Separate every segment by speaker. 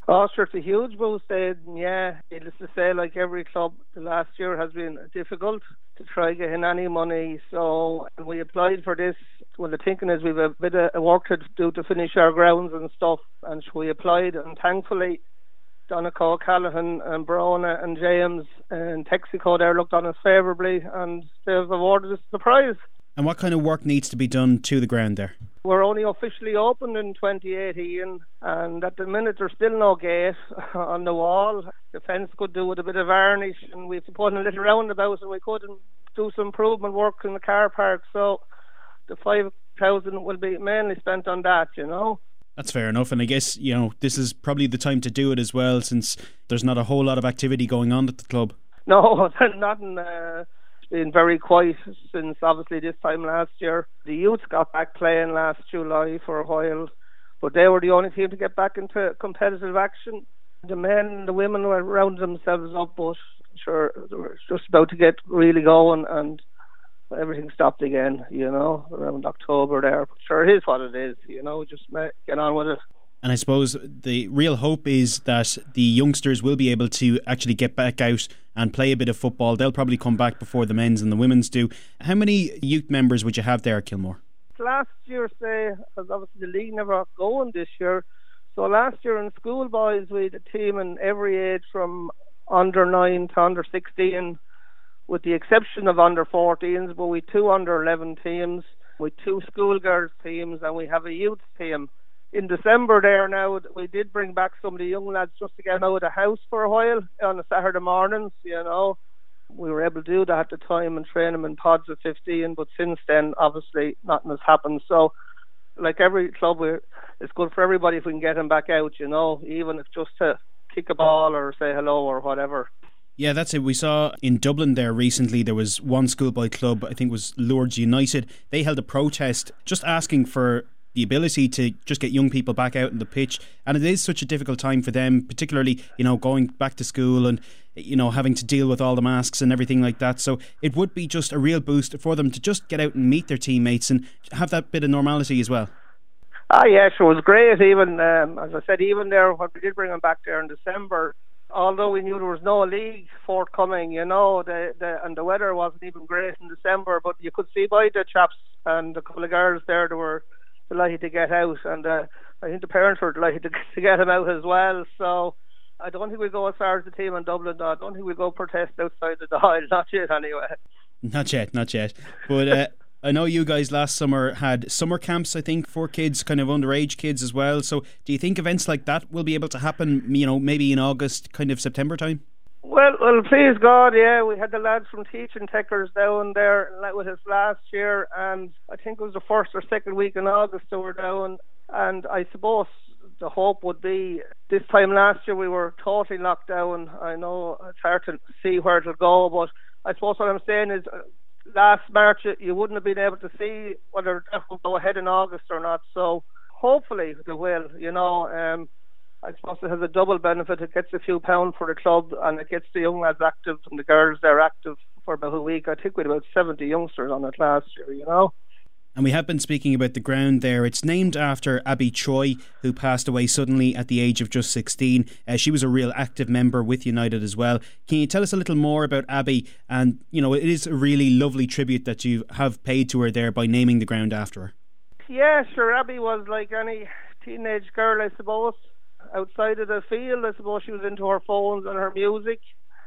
Speaker 1: Oh, sure, it's a huge boost, Aidan. Yeah, needless to say, like every club, the last year has been difficult to try getting any money. So we applied for this. Well, the thinking is we've a bit of work to do to finish our grounds and stuff. And so we applied, and thankfully, Donegal, Callaghan and Brona and James and Texaco there looked on us favourably, and they've awarded us the prize.
Speaker 2: And what kind of work needs to be done to the ground there?
Speaker 1: We're only officially opened in 2018, and at the minute there's still no gate on the wall. The fence could do with a bit of varnish, and we've put in a little roundabout, and we could do some improvement work in the car park. So the 5,000 will be mainly spent on that, you know.
Speaker 2: That's fair enough, and I guess, you know, this is probably the time to do it as well, since there's not a whole lot of activity going on at the club.
Speaker 1: No, there's nothing. Been very quiet since obviously this time last year. The youths got back playing last July for a while, but they were the only team to get back into competitive action. The men and the women were rounding themselves up, but sure, they were just about to get really going, and everything stopped again, you know, around October there. But sure, it is what it is, you know, just get on with it.
Speaker 2: And I suppose the real hope is that the youngsters will be able to actually get back out and play a bit of football. They'll probably come back before the men's and the women's do. How many youth members would you have there at Kilmore?
Speaker 1: Last year, say, because obviously the league never got going this year. So last year in schoolboys, we had a team in every age from under 9 to under 16, with the exception of under 14s, but we 2 under 11 teams, with 2 schoolgirls teams, and we have a youth team. In December there now, we did bring back some of the young lads just to get them out of the house for a while on a Saturday mornings, you know. We were able to do that at the time and train them in pods of 15, but since then, obviously, nothing has happened. So, like every club, it's good for everybody if we can get them back out, you know, even if just to kick a ball or say hello or whatever.
Speaker 2: Yeah, that's it. We saw in Dublin there recently, there was one schoolboy club, I think it was Lourdes United. They held a protest just asking for the ability to just get young people back out on the pitch, and it is such a difficult time for them, particularly, you know, going back to school and, you know, having to deal with all the masks and everything like that. So it would be just a real boost for them to just get out and meet their teammates and have that bit of normality as well.
Speaker 1: Ah, yeah, sure, it was great. Even as I said, even there when we did bring them back there in December, although we knew there was no league forthcoming, you know, and the weather wasn't even great in December, but you could see by the chaps and a couple of girls there, they were delighted to get out, and I think the parents were delighted to get him out as well. So I don't think we'll go as far as the team in Dublin. No, I don't think we'll go protest outside the Dáil. Not yet, anyway. Not yet.
Speaker 2: But I know you guys last summer had summer camps, I think, for kids, kind of underage kids as well. So do you think events like that will be able to happen, you know, maybe in August, kind of September time?
Speaker 1: Well, please God, yeah, we had the lads from Teaching Techers down there with us last year, and I think it was the first or second week in August they were down, and I suppose the hope would be, this time last year we were totally locked down. I know it's hard to see where it'll go, but I suppose what I'm saying is last March you wouldn't have been able to see whether that will go ahead in August or not, so hopefully they will, you know. I suppose it has a double benefit. It gets a few pounds for the club, and it gets the young lads active and the girls there active for about a week. I think we had about 70 youngsters on it last year, you know.
Speaker 2: And we have been speaking about the ground there. It's named after Abby Choi, who passed away suddenly at the age of just 16. She was a real active member with United as well. Can you tell us a little more about Abby? And, you know, it is a really lovely tribute that you have paid to her there by naming the ground after her.
Speaker 1: Yeah, sure. Abby was like any teenage girl, I suppose. Outside of the field, I suppose she was into her phones and her music.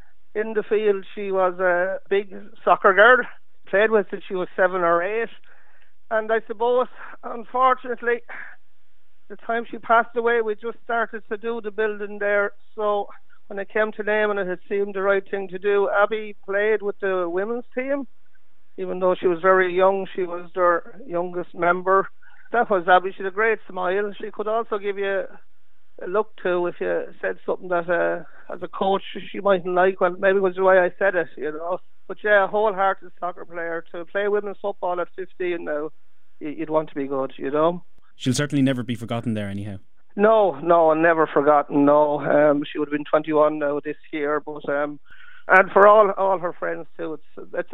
Speaker 1: In the field, she was a big soccer girl. Played with since she was 7 or 8. And I suppose, unfortunately, the time she passed away, we just started to do the building there. So when it came to naming it, it seemed the right thing to do. Abby played with the women's team. Even though she was very young, she was their youngest member. That was Abby. She had a great smile. She could also give you a look to if you said something that as a coach she mightn't like. Well, maybe it was the way I said it, you know. But yeah, a wholehearted soccer player. To play women's football at 15 now, you'd want to be good, you know.
Speaker 2: She'll certainly never be forgotten there anyhow.
Speaker 1: No, never forgotten, no. She would have been 21 now this year, but and for all her friends too, it's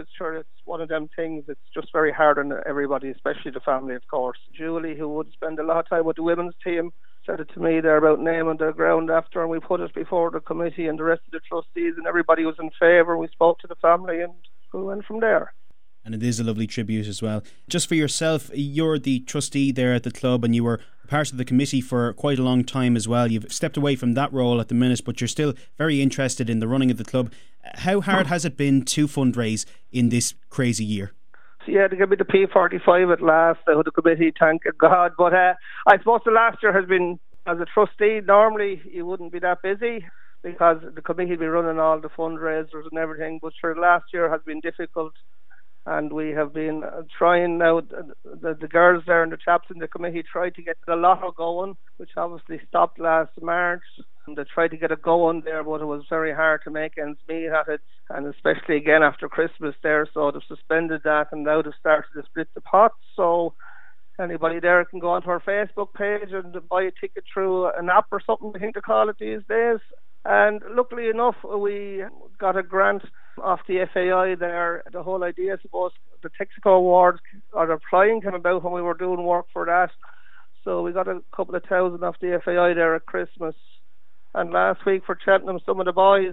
Speaker 1: one of them things. It's just very hard on everybody, especially the family, of course. Julie, who would spend a lot of time with the women's team, said it to me there about naming the ground after, and we put it before the committee and the rest of the trustees, and everybody was in favour. We spoke to the family and we went from there.
Speaker 2: And it is a lovely tribute as well. Just for yourself, you're the trustee there at the club and you were part of the committee for quite a long time as well. You've stepped away from that role at the minute, but you're still very interested in the running of the club. How hard has it been to fundraise in this crazy year?
Speaker 1: Yeah, to give me the P45 at last, the committee, thank God. But I suppose the last year has been, as a trustee, normally you wouldn't be that busy because the committee would be running all the fundraisers and everything. But sure, last year has been difficult. And we have been trying now, the girls there and the chaps in the committee tried to get the lotto going, which obviously stopped last March. And they tried to get it going there, but it was very hard to make ends meet at it. And especially again after Christmas there, so they've suspended that and now they've started to split the pot. So anybody there can go onto our Facebook page and buy a ticket through an app or something, I think they call it these days. And luckily enough, we got a grant off the FAI there. The whole idea, I suppose, the Texaco Awards or the flying came about when we were doing work for that. So we got a couple of thousand off the FAI there at Christmas. And last week for Cheltenham, some of the boys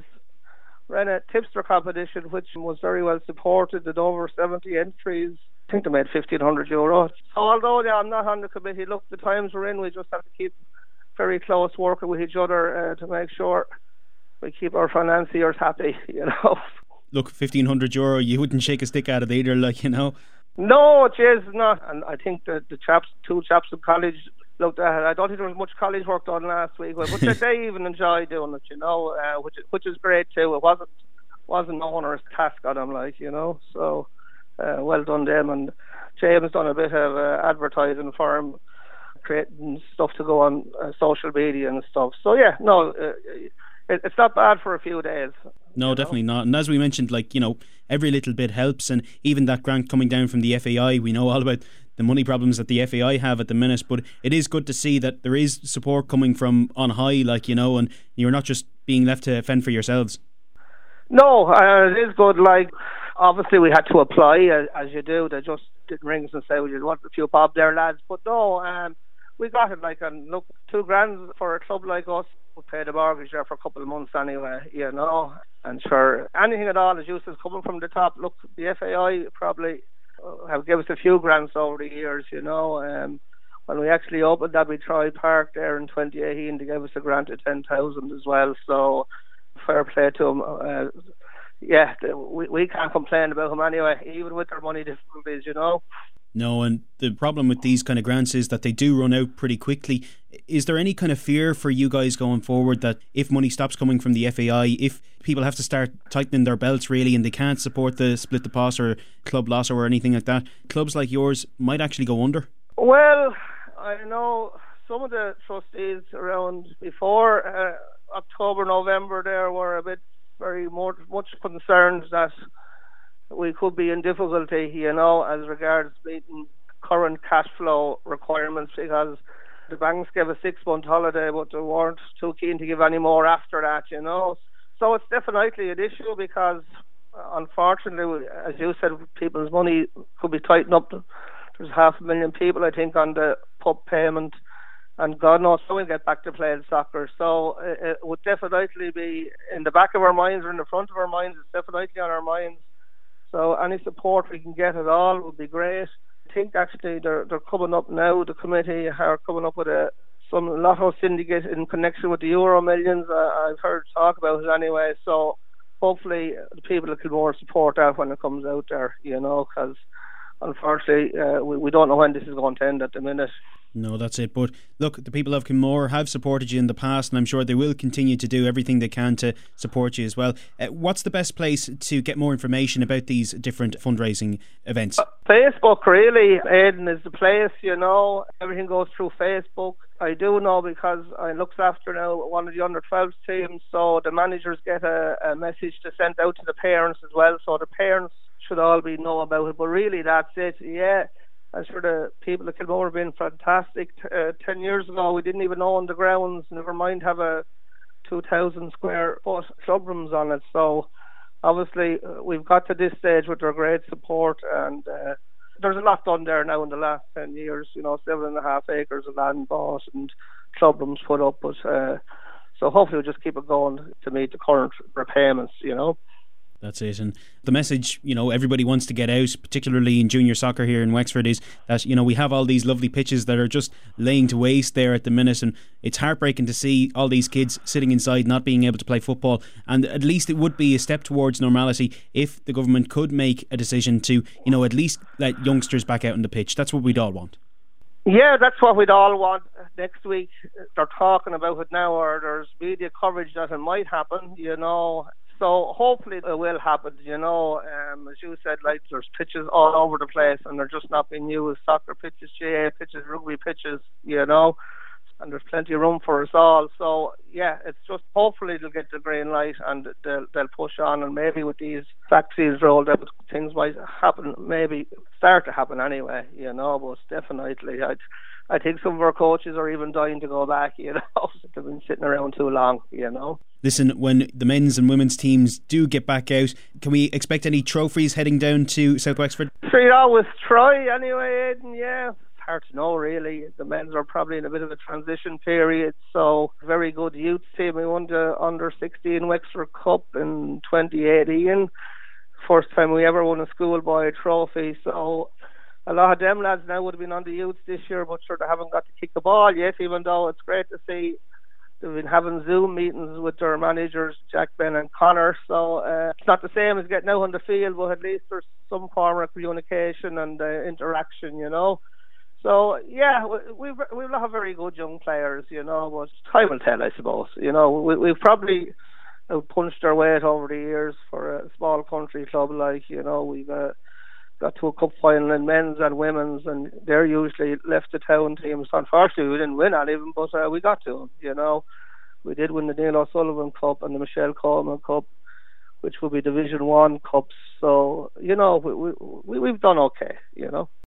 Speaker 1: ran a tipster competition, which was very well supported, and over 70 entries. I think they made €1,500. So although I'm not on the committee, look, the times we're in, we just have to keep very close working with each other to make sure we keep our financiers happy, you know.
Speaker 2: Look, €1,500, you wouldn't shake a stick at it either, like, you know.
Speaker 1: No, it is not. And I think that the two chaps in college looked at it. I don't think there was much college work done last week, but they even enjoy doing it, you know, which is great too. It wasn't no onerous task on them, like, you know. So well done them. And James done a bit of advertising for him, creating stuff to go on social media and stuff. So yeah, no, it's not bad for a few days.
Speaker 2: No, definitely not. And as we mentioned, like, you know, every little bit helps. And even that grant coming down from the FAI, we know all about the money problems that the FAI have at the minute. But it is good to see that there is support coming from on high, like, you know, and you're not just being left to fend for yourselves.
Speaker 1: No, it is good. Like, obviously we had to apply, as you do. They just didn't ring us and say, well, you want a few bob there, lads. But no, we got it, like, and look, $2,000 for a club like us would pay the mortgage there for a couple of months anyway, you know. And sure, anything at all, as you said, coming from the top. Look, the FAI probably have given us a few grants over the years, you know. When we actually opened that, we tried Park there in 2018 to give us a grant of 10,000 as well. So fair play to them. Yeah, we can't complain about them anyway, even with their money difficulties, you know.
Speaker 2: No, and the problem with these kind of grants is that they do run out pretty quickly. Is there any kind of fear for you guys going forward that if money stops coming from the FAI, if people have to start tightening their belts really and they can't support the split the pot or club loss or anything like that, clubs like yours might actually go under?
Speaker 1: Well, I know some of the trustees around before October, November there were a bit much concerned that we could be in difficulty, you know, as regards meeting current cash flow requirements, because the banks gave a 6-month holiday, but they weren't too keen to give any more after that, you know. So it's definitely an issue because, unfortunately, as you said, people's money could be tightened up. There's 500,000 people, I think, on the pub payment, and God knows how we'll get back to playing soccer. So it would definitely be in the back of our minds or in the front of our minds. It's definitely on our minds. So any support we can get at all would be great. I think actually they're coming up now, the committee are coming up with some lotto syndicate in connection with the Euro Millions. I've heard talk about it anyway, so hopefully the people will more support that when it comes out there, you know, because unfortunately we don't know when this is going to end at the minute.
Speaker 2: No, that's it. But look, the people of Kilmore have supported you in the past, and I'm sure they will continue to do everything they can to support you as well. What's the best place to get more information about these different fundraising events?
Speaker 1: Facebook, really, Aidan, is the place, you know. Everything goes through Facebook. I do know because I looked after now one of the under-12s teams, so the managers get a message to send out to the parents as well, so the parents should all know about it. But really, that's it, yeah. I'm sure the people at Kilmore have been fantastic. 10 years ago, we didn't even own the grounds, never mind have a 2,000 square foot club rooms on it. So obviously we've got to this stage with their great support, and there's a lot done there now in the last 10 years, you know, 7.5 acres of land bought, and club rooms put up, but so hopefully we'll just keep it going to meet the current repayments,
Speaker 2: That's it. And the message, everybody wants to get out, particularly in junior soccer here in Wexford, is that, we have all these lovely pitches that are just laying to waste there at the minute, and it's heartbreaking to see all these kids sitting inside not being able to play football. And at least it would be a step towards normality if the government could make a decision to, at least let youngsters back out on the pitch. That's what we'd all want.
Speaker 1: Yeah, that's what we'd all want. Next week they're talking about it now, or there's media coverage that it might happen, So hopefully it will happen, as you said, like there's pitches all over the place and they're just not being used. Soccer pitches, GAA pitches, rugby pitches, and there's plenty of room for us all. So yeah, it's just hopefully they'll get the green light and they'll push on, and maybe with these vaccines rolled out, things might happen, maybe start to happen anyway, but definitely I think some of our coaches are even dying to go back, they've been sitting around too long,
Speaker 2: Listen, when the men's and women's teams do get back out, can we expect any trophies heading down to South Wexford?
Speaker 1: So you always try anyway, Aidan, yeah. It's hard to know really. The men's are probably in a bit of a transition period, so very good youth team. We won the under-16 Wexford Cup in 2018. First time we ever won a schoolboy trophy, so a lot of them lads now would have been on the youths this year, but sure they haven't got to kick the ball yet, even though it's great to see they've been having Zoom meetings with their managers, Jack, Ben and Connor, so it's not the same as getting out on the field, but at least there's some form of communication and interaction, So yeah, we'll have very good young players, but time will tell, I suppose. We've probably punched our weight over the years for a small country club we've got to a cup final in men's and women's, and they're usually left to town teams. Unfortunately, we didn't win any of them, but we got to them. We did win the Neil O'Sullivan Cup and the Michelle Coleman Cup, which will be Division 1 cups. So, we've done okay,